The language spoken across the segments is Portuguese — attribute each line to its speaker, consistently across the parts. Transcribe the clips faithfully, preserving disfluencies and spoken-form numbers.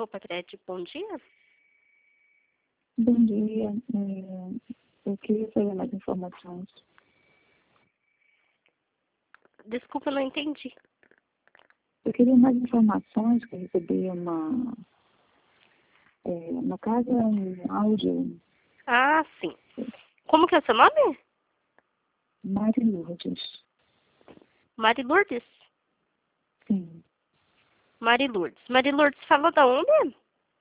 Speaker 1: Pacred, bom dia.
Speaker 2: Bom dia. É, eu queria saber mais informações.
Speaker 1: Desculpa, eu não entendi.
Speaker 2: Eu queria mais informações, que eu recebi uma, é, uma casa, um áudio,
Speaker 1: Ah, sim. Como que é o seu nome?
Speaker 2: Mari Lourdes.
Speaker 1: Mari Lourdes?
Speaker 2: Sim,
Speaker 1: Mari Lourdes. Mari Lourdes, falou da onde?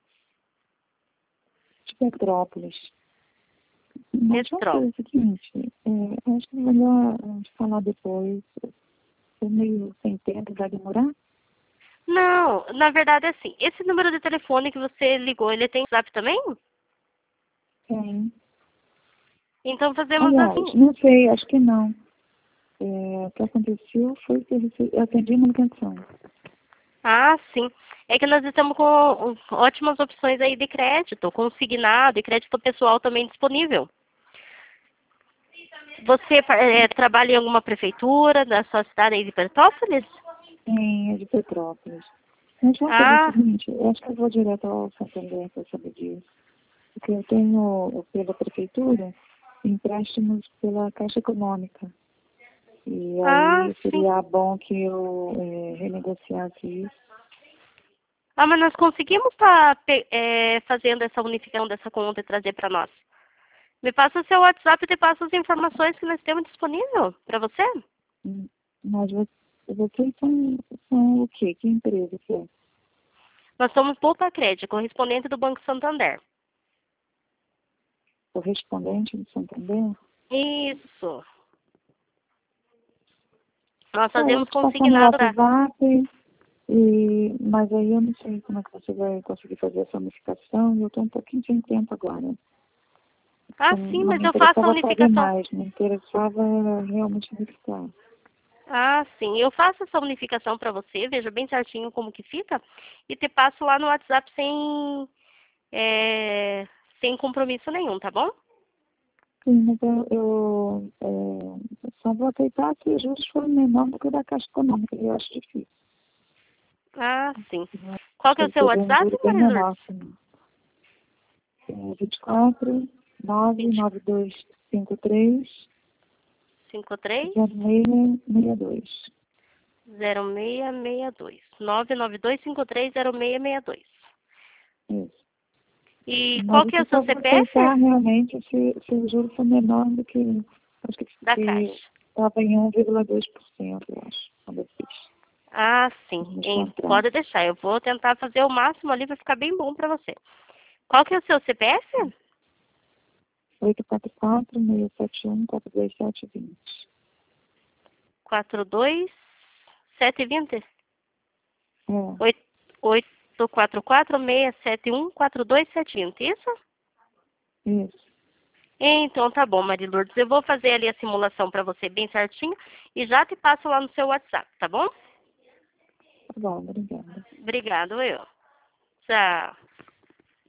Speaker 2: de Petrópolis. Mas vamos fazer
Speaker 1: Petrópolis.
Speaker 2: o seguinte, é, acho que é melhor a gente falar depois. Estou meio sem tempo, vai demorar?
Speaker 1: Não, na verdade é assim. Esse número de telefone que você ligou, ele tem WhatsApp também?
Speaker 2: Tem.
Speaker 1: Então fazemos
Speaker 2: Aliás,
Speaker 1: assim.
Speaker 2: não sei, acho que não. É, o que aconteceu foi que eu recebi- eu atendi a manutenção.
Speaker 1: Ah, sim. É que nós estamos com ótimas opções aí de crédito, consignado e crédito pessoal também disponível. Você é, trabalha em alguma prefeitura da sua cidade aí de Petrópolis?
Speaker 2: Sim, é de Petrópolis. Mas vamos fazer o
Speaker 1: Ah,
Speaker 2: seguinte, eu acho que eu vou direto ao Santander para saber disso. Porque eu tenho, pela prefeitura, empréstimos pela Caixa Econômica. E
Speaker 1: ah,
Speaker 2: aí
Speaker 1: sim.
Speaker 2: seria bom que eu é, renegociasse isso.
Speaker 1: Ah, mas nós conseguimos estar fazendo essa unificação dessa conta e trazer para nós. Me passa o seu WhatsApp e te passo as informações que nós temos disponível para você.
Speaker 2: Hum, Mas vo- vocês são, são o quê? Que empresa que é?
Speaker 1: Nós somos Poupa Crédito, correspondente do Banco Santander.
Speaker 2: Correspondente do Santander?
Speaker 1: Isso. Nós
Speaker 2: É, eu vou
Speaker 1: fazemos
Speaker 2: te passar no
Speaker 1: consignado da...
Speaker 2: WhatsApp, e, mas aí eu não sei como é que você vai conseguir fazer essa unificação, e eu estou um pouquinho sem tempo agora.
Speaker 1: Ah,
Speaker 2: Eu
Speaker 1: sim,
Speaker 2: não
Speaker 1: mas
Speaker 2: me
Speaker 1: eu faço a
Speaker 2: interessava fazer
Speaker 1: unificação.
Speaker 2: mais, me interessava realmente unificar.
Speaker 1: Ah, sim. Eu faço essa unificação para você, veja bem certinho como que fica, e te passo lá no WhatsApp sem, é, sem compromisso nenhum, tá bom?
Speaker 2: Sim, mas eu, eu é, só vou aceitar se os juros forem menor do que o da Caixa Econômica, eu acho difícil.
Speaker 1: Ah, sim.
Speaker 2: Eu
Speaker 1: Qual
Speaker 2: acho
Speaker 1: que é
Speaker 2: que
Speaker 1: o
Speaker 2: ele
Speaker 1: seu
Speaker 2: teria um
Speaker 1: WhatsApp,
Speaker 2: juro bem
Speaker 1: Maria Lourdes?
Speaker 2: menor. Assim. É vinte e quatro, nove,
Speaker 1: vinte,
Speaker 2: nove dois cinco três,
Speaker 1: cinquenta e três,
Speaker 2: zero seis seis dois.
Speaker 1: zero seis seis dois. nove nove dois cinco três zero seis seis dois.
Speaker 2: Isso.
Speaker 1: E
Speaker 2: Mas
Speaker 1: qual que é
Speaker 2: eu
Speaker 1: o seu
Speaker 2: só vou aceitar
Speaker 1: C P F?
Speaker 2: realmente se, se o juro for menor do que. Acho que
Speaker 1: Da Caixa.
Speaker 2: estava em um vírgula dois por cento, eu acho, quando eu fiz
Speaker 1: Ah, sim.
Speaker 2: os meus
Speaker 1: Em-
Speaker 2: contratos.
Speaker 1: Pode deixar. Eu vou tentar fazer o máximo ali para ficar bem bom para você. Qual que é o seu C P F?
Speaker 2: oito quatro quatro, seis sete um, quatro dois sete, vinte.
Speaker 1: quatro dois sete dois zero.
Speaker 2: É,
Speaker 1: oito quatro quatro, seis sete um, quatro dois sete zero. Isso?
Speaker 2: isso.
Speaker 1: Então tá bom, Maria Lourdes. Eu vou fazer ali a simulação para você bem certinho e já te passo lá no seu WhatsApp, tá bom?
Speaker 2: Tá bom, obrigada.
Speaker 1: Obrigado, eu. Tchau.